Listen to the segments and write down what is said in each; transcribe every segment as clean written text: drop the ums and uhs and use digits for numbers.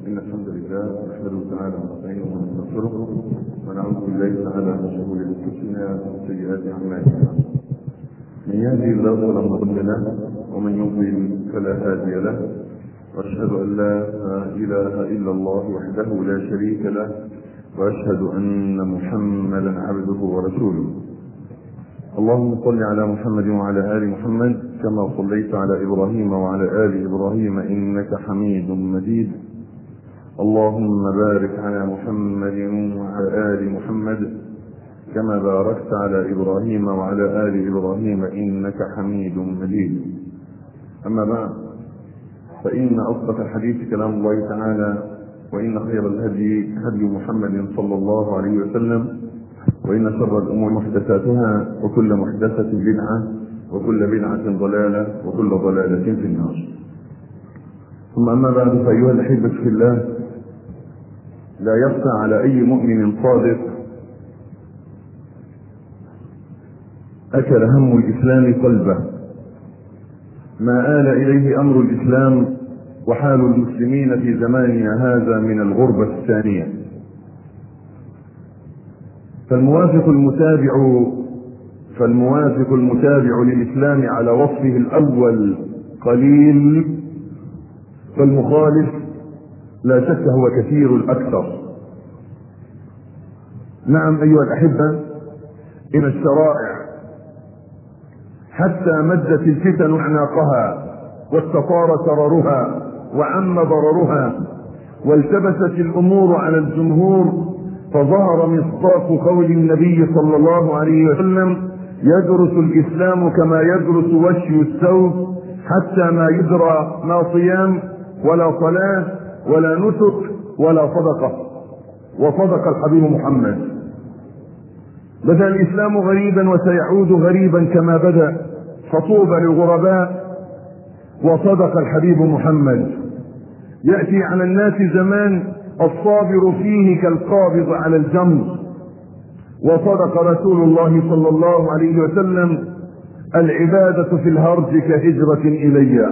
إن الحمد لله نحمده تعالى ونستعينه ونستغفره ونعوذ بالله تعالى من شرور أنفسنا وسيئات أعمالنا. من يهدي الله فلا مضل له ومن يضلل فلا هادي له، وأشهد أن لا إله إلا الله وحده لا شريك له، وأشهد أن محمدا عبده ورسوله. اللهم صل على محمد وعلى آل محمد كما صليت على إبراهيم وعلى آل إبراهيم إنك حميد مجيد. اللهم بارك على محمد وعلى آل محمد كما باركت على إبراهيم وعلى آل إبراهيم إنك حميد مجيد. أما بعد، فإن أصدق الحديث كلام الله تعالى، وإن خير الهدي هدي محمد صلى الله عليه وسلم، وإن شر الأمور محدثاتها، وكل محدثة بدعة، وكل بدعة ضلالة، وكل ضلالة في النار. ثم أما بعد، فأيها الأحبة في الله، لا يخفى على أي مؤمن صادق أكل هم الإسلام قلبه ما آل إليه أمر الإسلام وحال المسلمين في زماننا هذا من الغربة الثانية. فالموافق المتابع للإسلام على وصفه الأول قليل، والمخالف لا شك هو كثير الأكثر. نعم أيها الأحبة، إن الشرائع حتى مدت الفتن أعناقها واستطار سررها وعم ضررها والتبست الأمور على الجمهور، فظهر مصداق قول النبي صلى الله عليه وسلم: يدرس الإسلام كما يدرس وشي الثوب، حتى ما يدرى ما صيام ولا صلاة ولا نسك ولا صدقة. وصدق الحبيب محمد: بدأ الإسلام غريبا وسيعود غريبا كما بدأ، فطوبى للغرباء. وصدق الحبيب محمد: يأتي على الناس زمان الصابر فيه كالقابض على الجمر. وصدق رسول الله صلى الله عليه وسلم: العبادة في الهرج كهجرة إلي.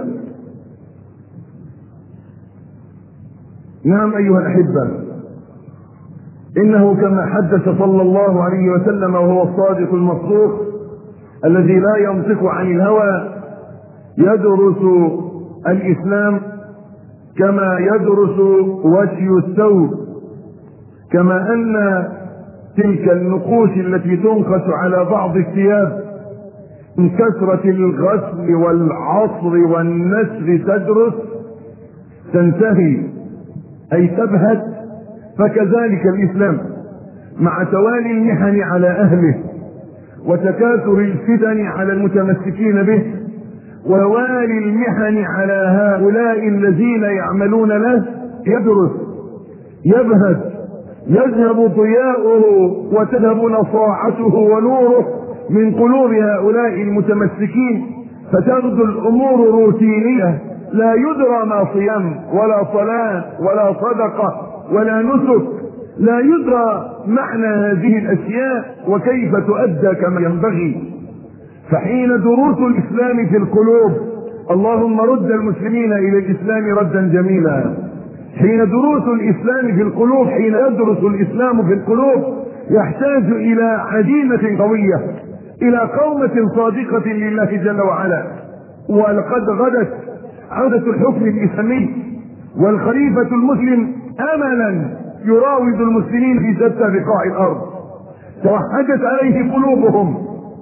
نعم أيها الأحبة، إنه كما حدث صلى الله عليه وسلم وهو الصادق المصدوق الذي لا ينطق عن الهوى: يدرس الإسلام كما يدرس وشي الثوب. كما أن تلك النقوش التي تنقش على بعض الثياب من كثرة الغسل والعصر والنسر تدرس تنتهي أي تبهت، فكذلك الإسلام مع توالي المحن على أهله وتكاثر الفتن على المتمسكين به ووالي المحن على هؤلاء الذين يعملون له يدرس، يبهت، يذهب ضياؤه وتذهب نصاعته ونوره من قلوب هؤلاء المتمسكين، فتغدو الأمور روتينية، لا يدرى ما صيام ولا صلاة ولا صدقة ولا نسك، لا يدرى معنى هذه الأشياء وكيف تؤدى كما ينبغي. فحين دروس الإسلام في القلوب، اللهم رد المسلمين إلى الإسلام ردا جميلا، حين دروس الإسلام في القلوب، حين يدرس الإسلام في القلوب، يحتاج إلى عزيمة قوية، إلى قومة صادقة لله جل وعلا. ولقد غدت عودة الحكم الإسلامي والخليفة المسلم أملا يراود المسلمين في شتى بقاع الأرض، توحدت عليه قلوبهم،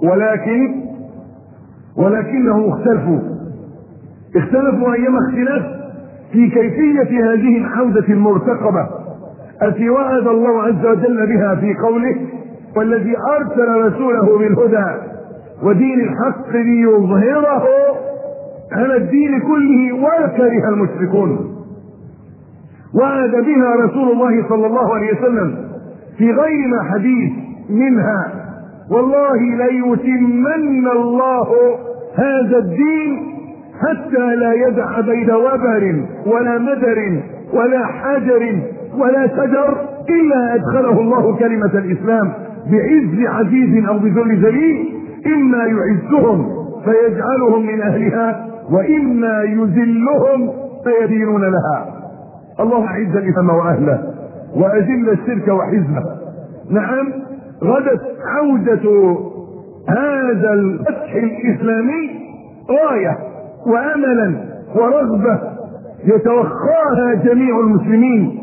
ولكنهم اختلفوا أيام اختلاف في كيفية هذه العودة المرتقبة التي وعد الله عز وجل بها في قوله: والذي أرسل رسوله بالهدى ودين الحق ليظهره على الدين كله ولو كره المشركون. وعد بها رسول الله صلى الله عليه وسلم في غير ما حديث منها: والله ليتمن الله هذا الدين حتى لا يدع بين وبر ولا مدر ولا حجر ولا شجر إلا أدخله الله كلمة الإسلام بعز عزيز أو بذل ذليل، إما يعزهم فيجعلهم من أهلها، وإما يذلهم فيدينون لها. اللهم اعز الاسلام واهله واذل الشرك وحزبه. نعم، غدت عودة هذا الفتح الاسلامي غاية واملا ورغبة يتوخاها جميع المسلمين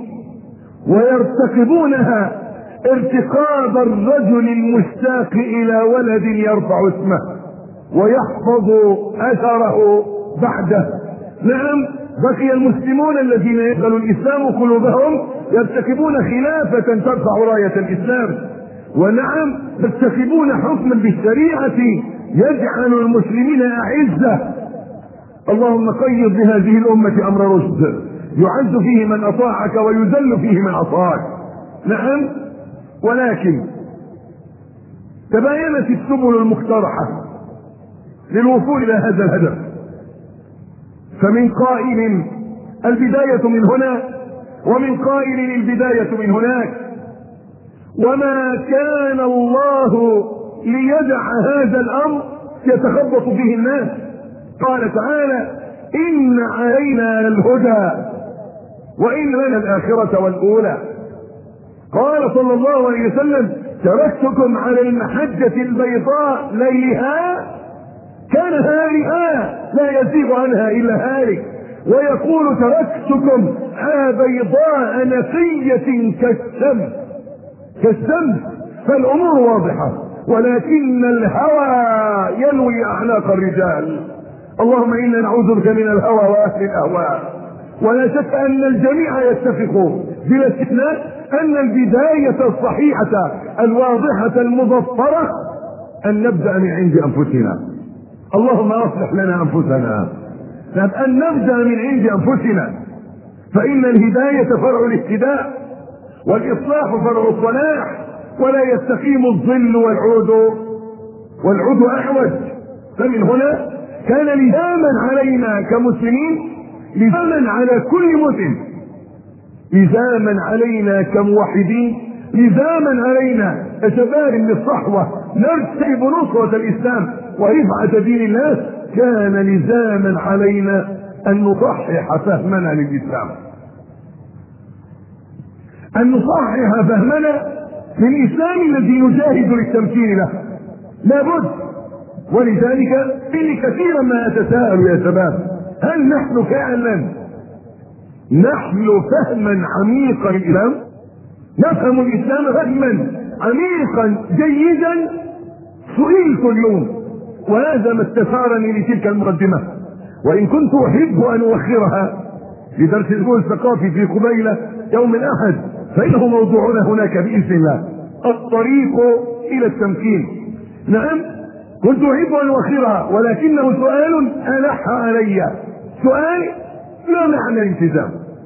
ويرتقبونها ارتقاب الرجل المشتاق الى ولد يرفع اسمه ويحفظ اثره بعده. نعم، بقي المسلمون الذين يقبل الاسلام قلوبهم يرتكبون خلافة ترفع راية الاسلام، ونعم يرتكبون حكما بالشريعة يجعل المسلمين اعزة. اللهم قيض بهذه الامة امر رشد يعز فيه من اطاعك ويذل فيه من عصاك. نعم، ولكن تباينت السبل المقترحة للوصول الى هذا الهدف، فمن قائل البداية من هنا ومن قائل البداية من هناك، وما كان الله ليدع هذا الامر يتخبط فيه الناس. قال تعالى ان علينا الهدى وان لنا الاخرة والاولى. قال صلى الله عليه وسلم تركتكم على المحجة البيضاء ليلها كنهارها لا يزيغ عنها الا هالك، ويقول تركتكم على بيضاء نقية كالشمس. فالامور واضحة، ولكن الهوى يلوي اعناق الرجال. اللهم انا نعوذ بك من الهوى واهل الاهواء. ولا شك ان الجميع يتفق بلا استثناء ان البداية الصحيحة الواضحة المظفرة ان نبدأ من عند انفسنا. اللهم اصلح لنا انفسنا، ان نبدأ من عند انفسنا، فان الهداية فرع الاهتداء والاصلاح فرع الصلاح، ولا يستقيم الظل والعود اعوج. فمن هنا كان لزاما علينا كمسلمين، لزاما على كل مسلم، لزاما علينا كموحدين، لزاما علينا كشباب للصحوة نرتكب نصرة الاسلام ورفعة دين الناس. كان لزاما علينا ان نصحح فهمنا للاسلام، ان نصحح فهمنا للاسلام الذي نجاهد للتمكين له، لابد. ولذلك إني كثيرا ما اتساءل يا شباب، هل نحن فعلا نحمل فهما عميقا للاسلام؟ نفهم الاسلام فهما عميقا جيدا؟ سئلت اليوم، وهذا ما استثارني لتلك المقدمة، وان كنت احب ان اوخرها لدرس الاسبوع الثقافي في قبيلة يوم الاحد، فانه موضوعنا هناك باذن الله، الطريق الى التمكين. نعم، كنت احب ان اوخرها، ولكنه سؤال الح علي. سؤال: ما معنى الالتزام؟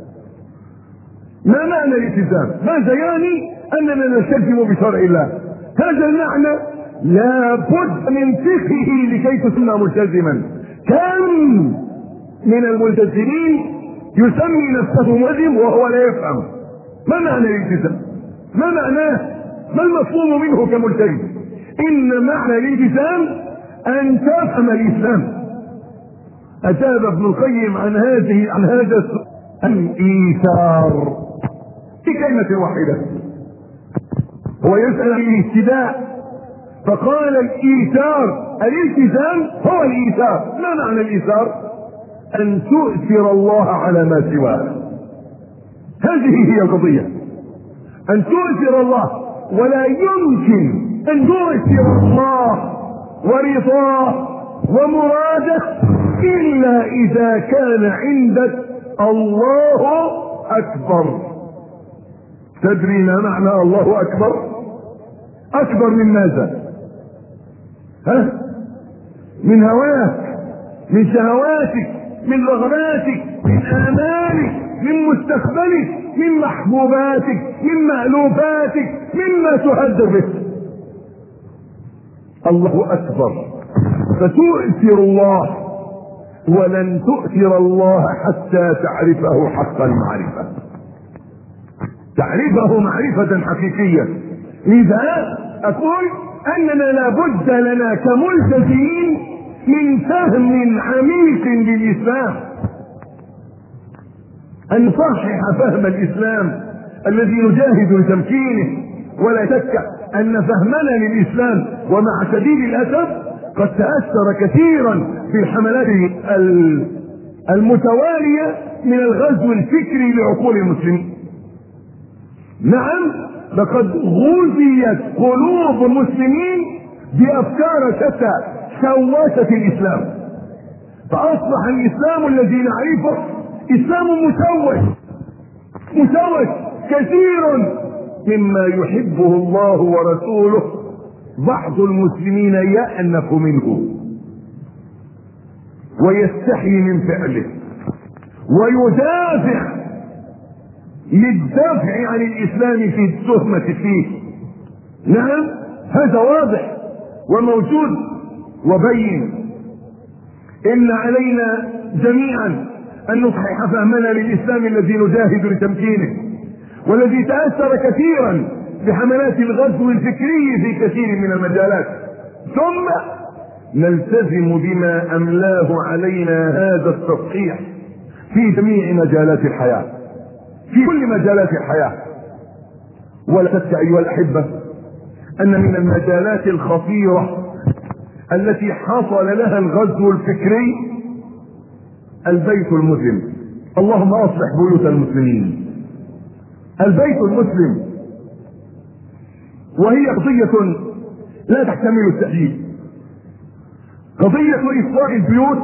ما معنى الالتزام؟ ماذا يعني اننا نلتزم بشرع الله؟ هذا المعنى لا بد من فقهه لكي تسمى ملتزما. كم من الملتزمين يسمي نفسه ملزم وهو لا يفهم ما معنى الالتزام، ما معناه، ما المفهوم منه كملتزم. ان معنى الالتزام ان تفهم الاسلام. اجاب ابن القيم عن هذا الايثار في كلمة واحدة. هو يسأل عن الاهتداء فقال الايثار، الالتزام هو الايثار. ما معنى الايثار؟ ان تؤثر الله على ما سواه. هذه هي القضية، ان تؤثر الله، ولا يمكن ان تؤثر الله ورضاه ومراده الا اذا كان عندك الله اكبر. تدري ما معنى الله اكبر؟ اكبر من ماذا؟ من هواك، من شهواتك، من رغباتك، من امالك، من مستقبلك، من محبوباتك، من مألوفاتك، مما تهدر به. الله اكبر، فتؤثر الله، ولن تؤثر الله حتى تعرفه حق المعرفة، تعرفه معرفة حقيقية. لذا اقول اننا لابد لنا كملتزمين من فهم عميق للاسلام. أن نصحح فهم الإسلام الذي نجاهد لتمكينه. ولا شك أن فهمنا للإسلام ومع شديد الأسف قد تأثر كثيرا في الحملات المتوالية من الغزو الفكري لعقول المسلمين. نعم، لقد غذيت قلوب المسلمين بأفكار شتى شوشت الإسلام، فأصبح الإسلام الذي نعرفه إسلام مشوش كثير مما يحبه الله ورسوله بعض المسلمين يأنف منه ويستحي من فعله ويدافع للدفع عن الإسلام في التهمة فيه. نعم، هذا واضح وموجود وبين. إن علينا جميعا أن نصحح فهمنا للإسلام الذي نجاهد لتمكينه، والذي تأثر كثيرا بحملات الغزو الفكري في كثير من المجالات، ثم نلتزم بما أملاه علينا هذا التصحيح في جميع مجالات الحياة، في كل مجالات الحياة. ولا شك أيها الأحبة أن من المجالات الخطيرة التي حصل لها الغزو الفكري البيت المسلم. اللهم أصلح بيوت المسلمين. البيت المسلم، وهي قضية لا تحتمل التأجيل. قضية إصلاح البيوت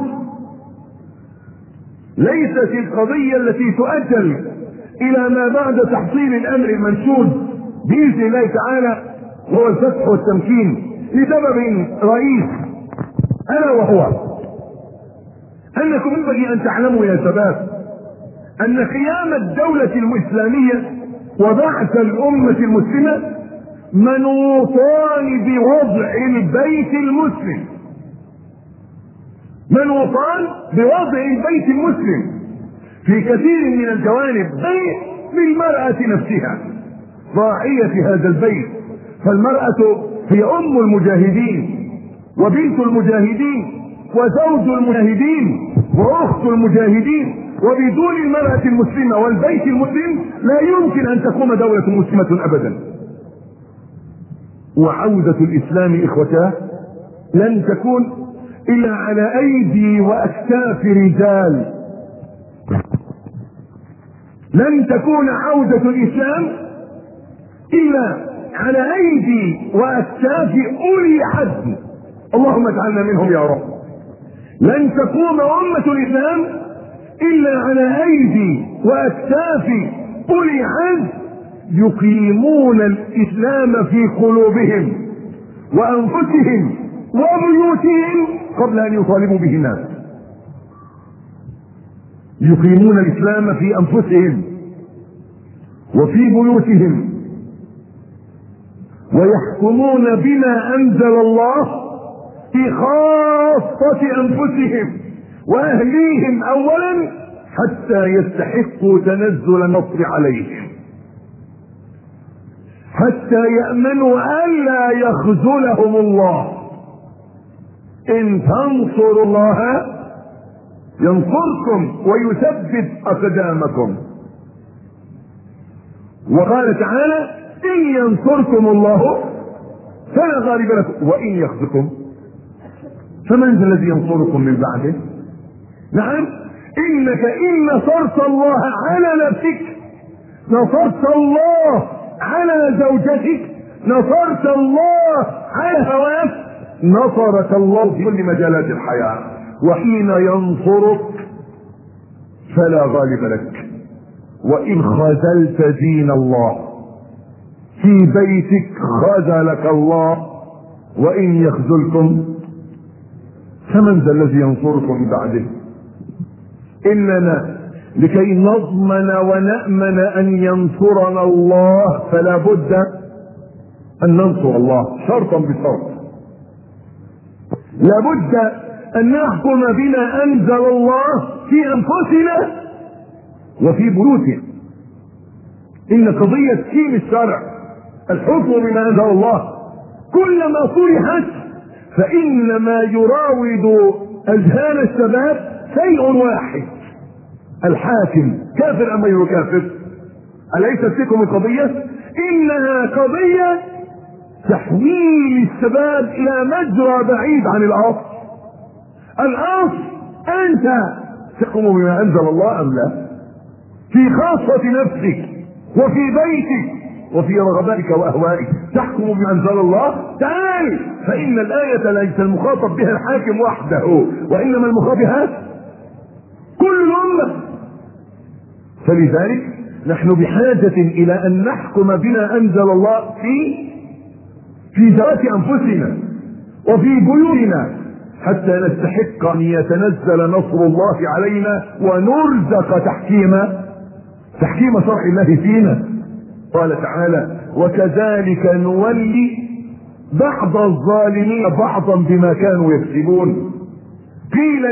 ليست القضية التي تؤجل إلى ما بعد تحصيل الأمر المنشود بإذن الله تعالى، وهو الفتح والتمكين، لسبب رئيس، ألا وهو أنكم ينبغي أن تعلموا يا شباب أن قيام الدولة الإسلامية وبعث الأمة المسلمة منوطان بوضع البيت المسلم، منوطان بوضع البيت المسلم في كثير من الجوانب، بالمرأة نفسها راعية هذا البيت. فالمرأة هي أم المجاهدين وبنت المجاهدين وزوج المجاهدين وأخت المجاهدين، وبدون المرأة المسلمة والبيت المسلم لا يمكن أن تقوم دولة مسلمة أبدا. وعودة الإسلام إخوتاه لن تكون إلا على أيدي وأكتاف رجال، لن تكون عودة الإسلام إلا على أيدي وأكتاف أولي عزم، اللهم اجعلنا منهم يا رب. لن تقوم أمة الإسلام إلا على أيدي وأكتاف أولي عزم يقيمون الإسلام في قلوبهم وأنفسهم وبيوتهم قبل أن يطالبوا به الناس. يقيمون الإسلام في أنفسهم وفي بيوتهم ويحكمون بما أنزل الله في خاصة أنفسهم وأهليهم أولا حتى يستحقوا تنزل النصر عليهم، حتى يأمنوا ألا يخذلهم الله. إن تنصروا الله ينصركم ويثبت أقدامكم. وقال تعالى: إن ينصركم الله فلا غالب لكم وإن يخذلكم فمن ذا الذي ينصركم من بعده. نعم، إنك إن نصرت الله على نفسك، نصرت الله على زوجتك، نصرت الله على هواك، نصرك الله في كل مجالات الحياة. وحين ينصرك فلا غالب لك. وإن خذلت دين الله في بيتك خذلك الله، وإن يخذلكم فمن ذا الذي ينصركم من بعده. إننا لكي نضمن ونأمن أن ينصرنا الله فلا بد أن ننصر الله شرطا بشرط. لا بد أن نحكم بما أنزل الله في أنفسنا وفي بيوتنا. إن قضية تحكيم الشرع، الحكم بما أنزل الله، كلما صلحت فإنما يراود أذهان الشباب شيء واحد: الحاكم كافر أم غير كافر؟ أليست لكم القضية؟ إنها قضية تحويل الشباب إلى مجرى بعيد عن الأصل. الأصل أنت تقوم بما أنزل الله أم لا، في خاصة نفسك وفي بيتك وفي رغباتك وأهوائك تحكم بما أنزل الله. تعال، فإن الآية ليس المخاطب بها الحاكم وحده، وإنما المخاطب بها كل الأمة. فلذلك نحن بحاجة إلى أن نحكم بما أنزل الله في ذات أنفسنا وفي بيوتنا، حتى نستحق أن يتنزل نصر الله علينا ونرزق تحكيم شرع الله فينا. قال تعالى: وكذلك نولي بعض الظالمين بعضا بما كانوا يكسبون. قيل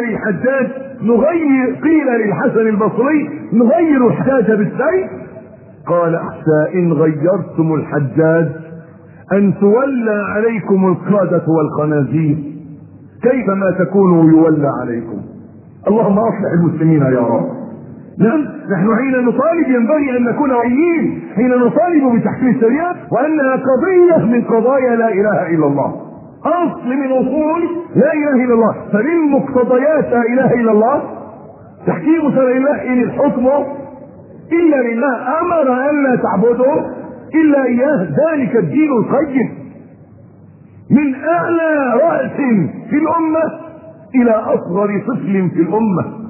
للحسن البصري: نغير الحجاج بالسيف؟ قال: أحسى إن غيرتم الحجاج أن تولى عليكم القردة والخنازير، كيفما تكونوا يولى عليكم. اللهم أصلح المسلمين يا رب. نعم، نحن حين نطالب ينبغي أن نكون واعيين، حين نطالب بتحكيم الشريعة وأنها قضية من قضايا لا إله إلا الله، أصل من أصول لا إله إلا الله. فمن مقتضيات لا إله إلا الله تحكيم شرع الله: إن الحكم إلا لله، أمر أن لا تعبدوا إلا إياه، ذلك الدين القيم. من أعلى رأس في الأمة إلى أصغر طفل في الأمة.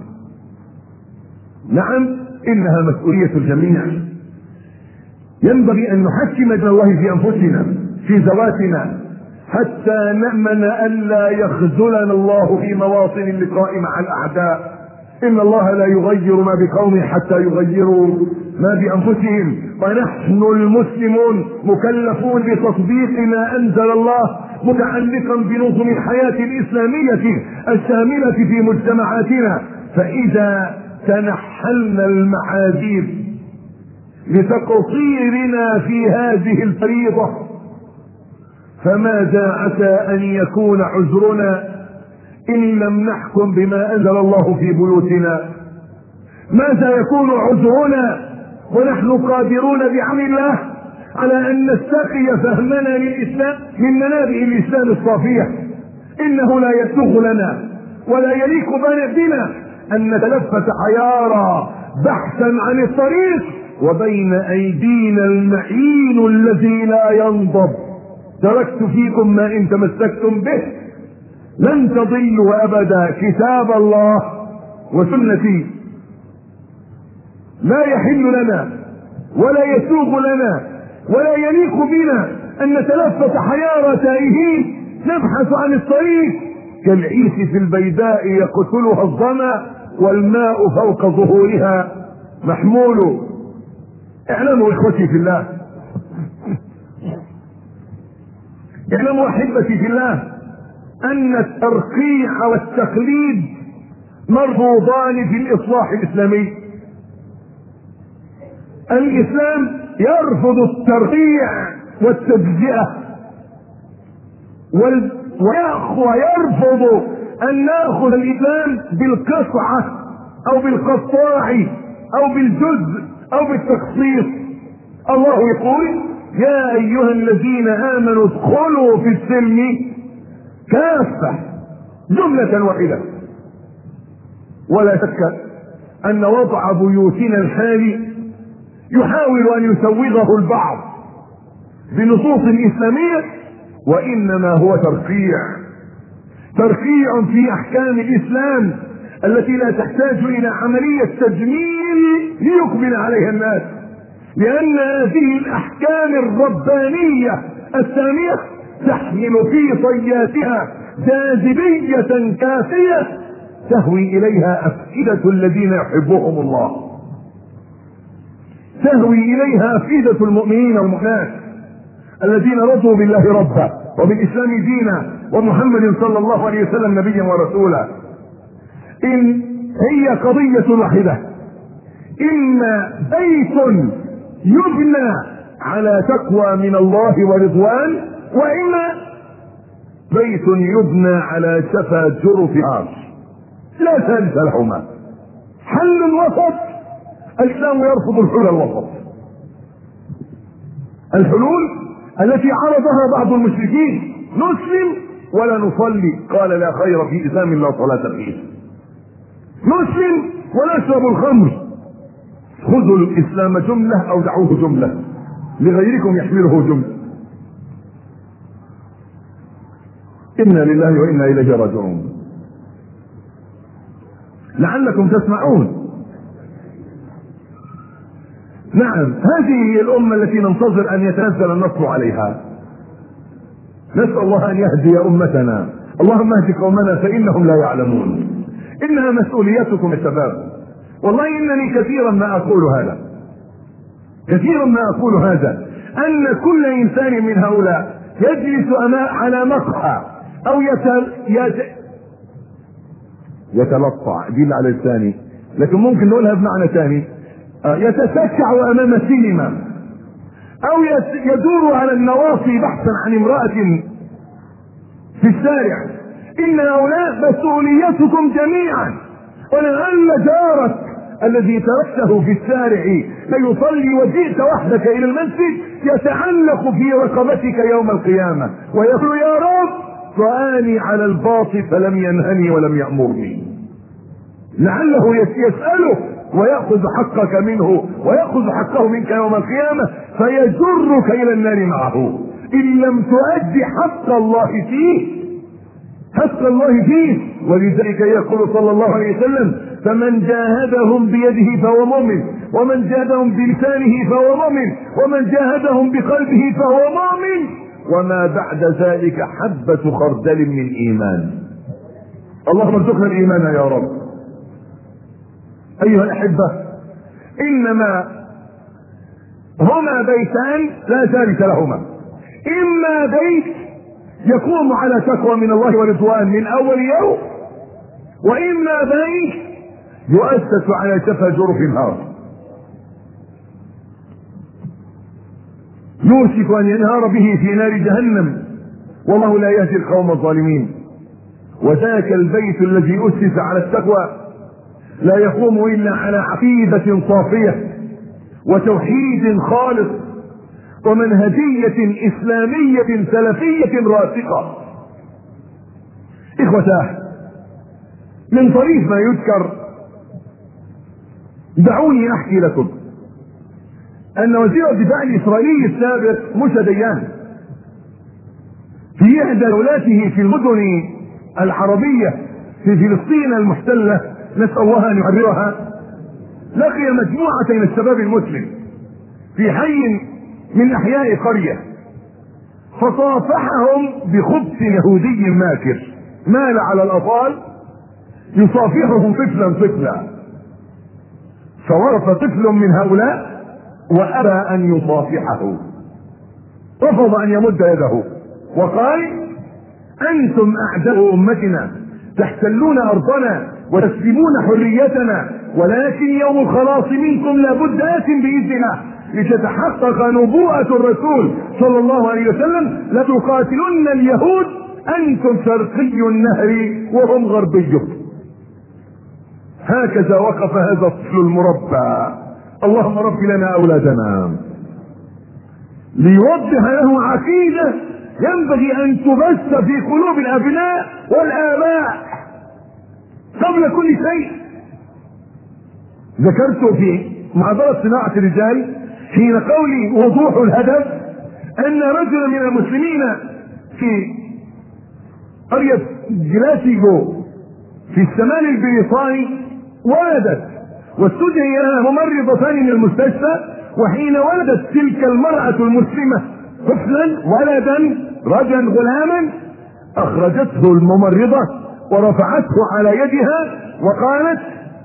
نعم، إنها مسؤولية الجميع. ينبغي أن نحكم دين الله في أنفسنا في ذواتنا، حتى نأمن ألا يخذلنا الله في مواطن اللقاء مع الأعداء. إن الله لا يغير ما بقوم حتى يغيروا ما بأنفسهم، ونحن المسلمون مكلفون بتطبيق ما أنزل الله متعلقا بنظم الحياة الإسلامية الشاملة في مجتمعاتنا. فإذا تنحلنا المحاذير لتقصيرنا في هذه الفريضة، فماذا عسى أن يكون عذرنا إن لم نحكم بما أنزل الله في بيوتنا؟ ماذا يكون عذرنا ونحن قادرون بعون الله على أن نستقي فهمنا للإسلام من منابع الإسلام الصافية؟ إنه لا يسوغ لنا ولا يليق بنا أن نتلفت حيارى بحثا عن الطريق وبين أيدينا المعين الذي لا ينضب. تركت فيكم ما إن تمسكتم به لن تضلوا أبدا، كتاب الله وسنتي. لا يحل لنا ولا يسوغ لنا ولا يليق بنا أن نتلفت حيارى تائهين نبحث عن الطريق كالعيش في البيداء يقتلها الظما والماء فوق ظهورها محمول. اعلموا إخوتي في الله، اعلموا أحبتي في الله، أن الترقيع والتقليد مرفوضان في الإصلاح الإسلامي. الإسلام يرفض الترقيع والتجزئة، ويرفض أن نأخذ الإسلام بالقطعة أو بالقطاع أو بالجزء أو بالتخصيص. الله يقول: يا أيها الذين آمنوا ادخلوا في السلم كافة، جملة واحدة. ولا شك أن وضع بيوتنا الحالي يحاول أن يسوغه البعض بنصوص إسلامية، وإنما هو ترقيع في أحكام الإسلام التي لا تحتاج إلى عملية تجميل ليقبل عليها الناس، لأن هذه الأحكام الربانية السامية تحمل في طياتها جاذبية كافية تهوي إليها أفئدة الذين يحبهم الله، تهوي إليها أفئدة المؤمنين والمؤمنات الذين رضوا بالله ربا وبالإسلام دينا ومحمد صلى الله عليه وسلم نبيا ورسولا. إن هي قضية واحدة: إما بيت يبنى على تقوى من الله ورضوان، وإما بيت يبنى على شفا جرف عاش، لا ثالث لهما. حل وسط الإسلام يرفض الحلول الوسط، الحلول التي عرضها بعض المشركين: نسلم ولا نصلي، قال لا خير في إسلام لا صلاة فيه. نسلم ونشرب الخمر، خذوا الإسلام جملة أو دعوه جملة، لغيركم يحمله جملة. إنا لله وإنا إليه راجعون. لعلكم تسمعون. نعم، هذه هي الأمة التي ننتظر أن يتنزل النصر عليها. نسأل الله أن يهدي أمتنا. اللهم اهد قومنا فإنهم لا يعلمون. إنها مسؤوليتكم يا شباب. والله إنني كثيرا ما أقول هذا أن كل إنسان من هؤلاء يجلس على مقهى أو يتلطع، دي على الثاني، لكن ممكن نقولها بمعنى ثاني، يتسكع أمام سينما أو يدور على النواصي بحثا عن امرأة في الشارع. إن هؤلاء مسؤوليتكم جميعا. ولعل جارك الذي تركته في الشارع ليصلي وجئت وحدك إلى المسجد يتعلق في رقبتك يوم القيامة ويقول: يا رب رآني على الباطل فلم ينهني ولم يأمرني. لعله يسأله ويأخذ حقك منه ويأخذ حقه منك يوم القيامة فيجرك إلى النار معه إن لم تؤدي حق الله فيه. ولذلك يقول صلى الله عليه وسلم: فمن جاهدهم بيده فهو مؤمن، ومن جاهدهم بلسانه فهو مؤمن، ومن جاهدهم بقلبه فهو مؤمن، وما بعد ذلك حبة خردل من إيمان. اللهم ارزقنا الإيمان يا رب. أيها الأحبة، إنما هما بيتان لا ثالث لهما: إما بيت يقوم على تقوى من الله ورضوان من أول يوم، وإما بيت يؤسس على شفا جرف النار يوشك أن ينهار به في نار جهنم، والله لا يهدي القوم الظالمين. وذاك البيت الذي أسس على التقوى لا يقوم إلا على عقيدة صافية وتوحيد خالص ومنهجية إسلامية سلفية راسخة. إخوتاه، من طريف ما يذكر دعوني أحكي لكم أن وزير الدفاع الإسرائيلي السابق موسى ديان في إحدى جولاته في المدن العربية في فلسطين المحتلة، نسأل الله أن يحررها، لقي مجموعة من الشباب المسلم في حي من أحياء قرية، فصافحهم بخبث يهودي ماكر، مال على الأطفال يصافحهم طفلا، فوقف طفل من هؤلاء وأبى أن يصافحه، رفض أن يمد يده وقال: أنتم أعداء أمتنا، تحتلون أرضنا وتسلبون حريتنا، ولكن يوم الخلاص منكم لابد آت بإذن الله لتتحقق نبوءة الرسول صلى الله عليه وسلم: لتقاتلن اليهود، أنتم شرقي النهر وهم غربيه. هكذا وقف هذا الطفل المربى، اللهم رب لنا أولادنا، ليوضح له عقيدة ينبغي أن تبث في قلوب الأبناء والآباء قبل كل شيء. ذكرت في محاضرة صناعة الرجال حين قولي وضوح الهدف أن رجلا من المسلمين في قرية جلاسيغو في الشمال البريطاني ولدت، واستدعي لها ممرضتان من المستشفى، وحين ولدت تلك المرأة المسلمة طفلا ولدا رجلا غلاما أخرجته الممرضة ورفعته على يدها وقالت: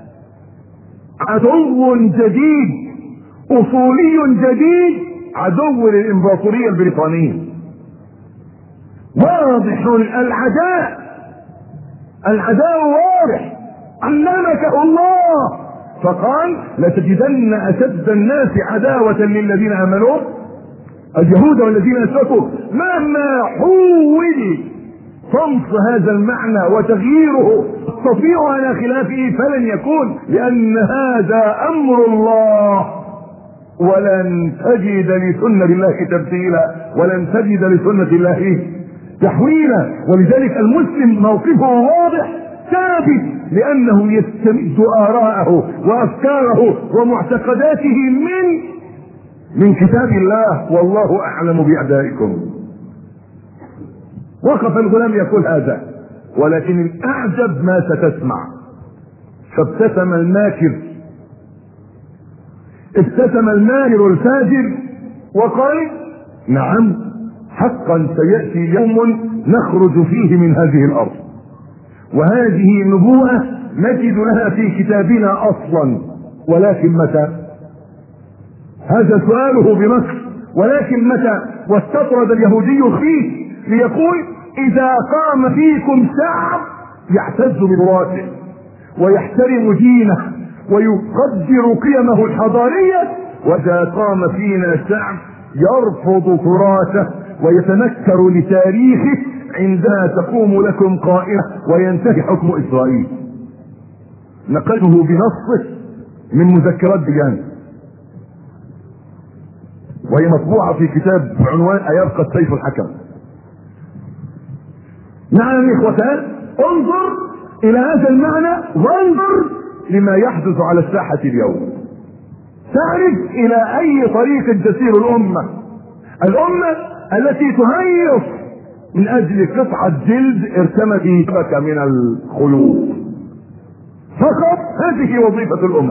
عدو جديد أصولي جديد، عدو للإمبراطورية البريطانية، واضح العداء واضح، علمك الله. فقال: لتجدن أشد الناس عداوة للذين آمنوا اليهود والذين أشركوا. مهما حول طمس هذا المعنى وتغييره والتطبيع على خلافه فلن يكون، لأن هذا أمر الله، ولن تجد لسنة الله تبديلا، ولن تجد لسنة الله تحويلا. ولذلك المسلم موقفه واضح ثابت، لأنه يستمد آراءه وأفكاره ومعتقداته من كتاب الله. والله أعلم بأعدائكم. وقف الغلام يقول هذا، ولكن الأعجب ما ستسمع. فابتسم الماكر، ابتسم الماكر الفاجر وقال: نعم حقا سيأتي يوم نخرج فيه من هذه الأرض، وهذه نبوءة نجد لها في كتابنا أصلا، ولكن متى؟ هذا سؤاله بمصر، ولكن متى؟ واستطرد اليهودي فيه ليقول: إذا قام فيكم شعب يعتز بتراثه ويحترم دينه ويقدر قيمه الحضارية، وإذا قام فينا شعب يرفض تراثه ويتنكر لتاريخه، عندما تقوم لكم قائمة وينتهي حكم إسرائيل. نقله بنصه من مذكرات بيان، وهي مطبوعة في كتاب بعنوان أيبقى السيف الحكم. نعم إخوتان، انظر إلى هذا المعنى وانظر لما يحدث على الساحة اليوم. تعرف إلى أي طريق تسير الأمة التي تهيص من أجل قطعة جلد ارتمت في شبكة من الخيوط فقط. هذه وظيفة الأمة.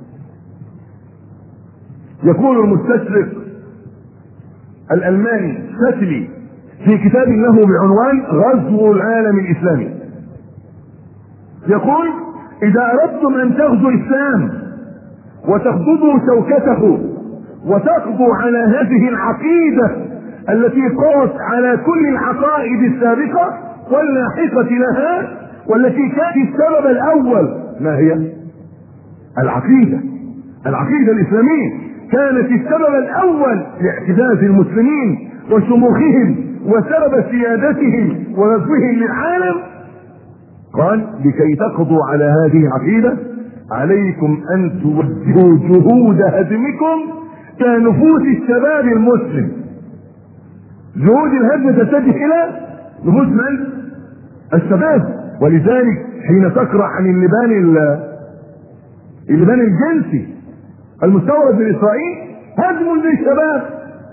يقول المستشرق الألماني ساتلي في كتاب له بعنوان غزو العالم الإسلامي، يقول: إذا أردتم أن تغزوا الإسلام وتخضبوا شوكته وتقضوا على هذه العقيدة التي قضت على كل العقائد السابقة واللاحقة لها، والتي كانت السبب الأول، ما هي؟ العقيدة الإسلامية كانت السبب الأول لاعتزاز المسلمين وشموخهم وسبب سيادتهم ونزوهم للعالم. قال: لكي تقضوا على هذه العقيدة عليكم أن توجهوا جهود هدمكم كنفوس الشباب المسلم. جهود الهدم تتجه إلى نفوس من؟ الشباب. ولذلك حين تقرأ عن اللبان الجنسي المستورد من إسرائيل، هدم للشباب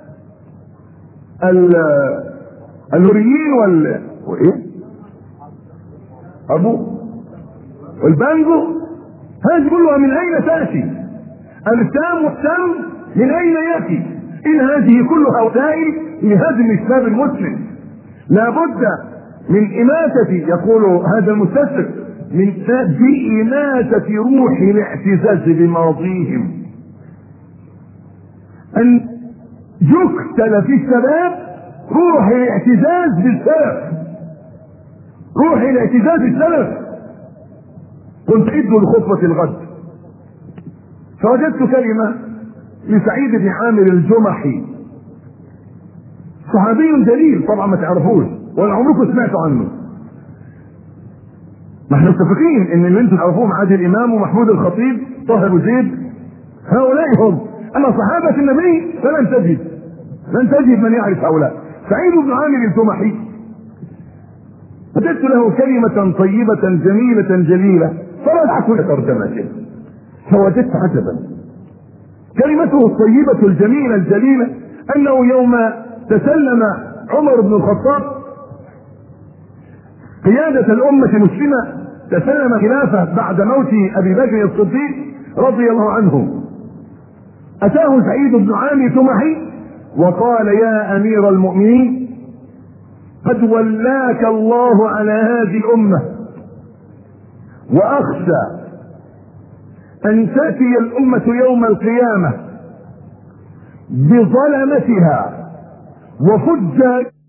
الهوريين والبانجو. هذه كلها من أين تأتي؟ السام والسم من أين يأتي؟ إن هذه كلها وسائل لهدم الشباب المسلم. لا بد من إماتة، يقول هذا المستشرق، من إماتة روح الاعتزاز بماضيهم، أن يقتل في الشباب روح الاعتزاز بالسلف، روح الاعتزاز بالسلف. كنت أدعو لخطبة الغد فوجدت كلمة لسعيد بن عامر الجمحي، صحابي جليل طبعا ما تعرفوش ولا عمركم سمعتوا عنه. ما احنا متفقين ان اللي انتم تعرفوهم عادل امام ومحمود الخطيب طاهر وزيد، هؤلاء هم. اما صحابة النبي لن تجد من يعرف هؤلاء. سعيد بن عامر الجمحي وجدت له كلمة طيبة جميلة جليلة فرجعت ترجمته فوجدت عجبا. كلمته الطيبة الجميلة الجليلة انه يوم تسلم عمر بن الخطاب قيادة الأمة المسلمة، تسلم خلافة بعد موت أبي بكر الصديق رضي الله عنه، أتاه سعيد بن عامر الجمحي وقال: يا أمير المؤمنين، قد ولاك الله على هذه الأمة، وأخشى أن تأتي الأمة يوم القيامة بظلمتها وفجار